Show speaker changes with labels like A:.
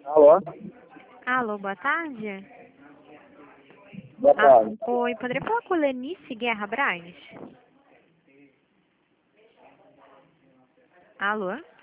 A: Alô?
B: Alô, boa tarde.
A: Boa tarde.
B: Oi, poderia falar com Lenice Guerra Braz? Alô?